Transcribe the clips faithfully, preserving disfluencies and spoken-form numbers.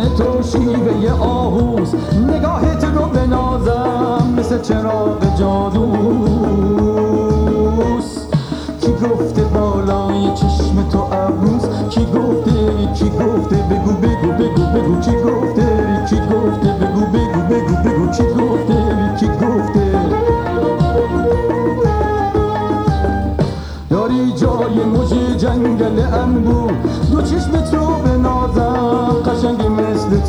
تو شیوه آهوز، نگاهت رو بنازم مثل چراغ جادوست. کی گفته بالای چشم تو ابروز؟ کی گفته کی گفته بگو بگو بگو بگو کی گفته کی گفته بگو بگو بگو بگو کی گفته کی گفته. داری جای موجی جنگل انبوه، دو چشم تو به نازم قشنگی مثل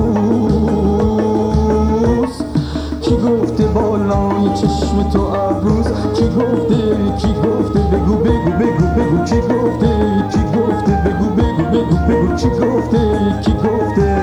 طاووس. کی گفته بالای چشم تو ابروز؟ کی گفته کی گفته بگو بگو بگو بگو کی گفته کی گفته بگو بگو بگو بگو کی گفته کی گفته.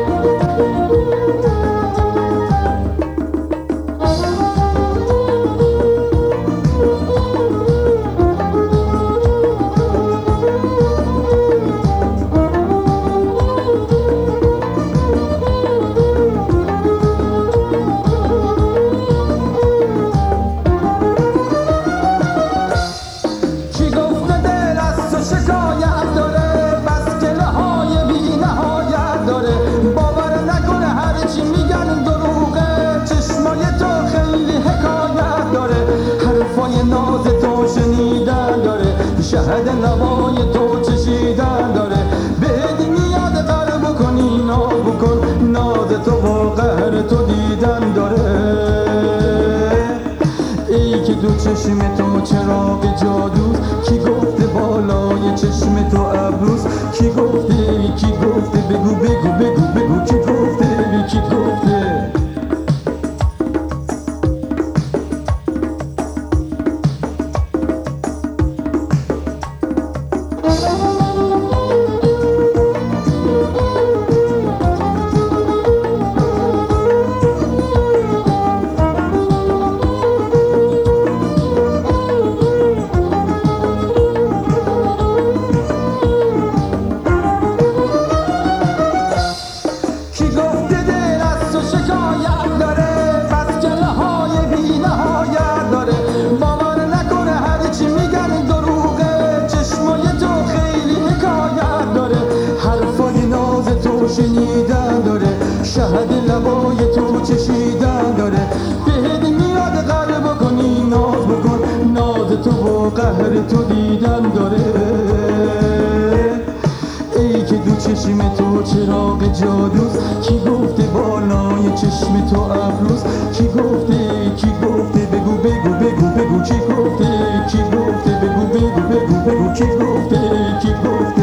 شهد نوای تو چشیدن داره، بهت میاد قرار بکنی ناز بکن، ناز تو با قهر تو دیدن داره. ای که دو چشم تو چراغ جادوست، کی گفته بالای چشم تو ابروز؟ کی گفته کی گفته بگو بگو بگو بگو کی گفته کی گفته. شنیدن داره، شهد لبای تو چشیدن داره، بهت میاد قهر بکنی ناز بکن، ناز تو با قهر تو دیدن داره. ای که دو چشم تو چراغ جادوست، کی گفته بالای چشم تو ابروز؟ کی گفته کی گفته بگو بگو بگو بگو کی گفته کی گفته بگو بگو بگو بگو کی گفته کی گفته.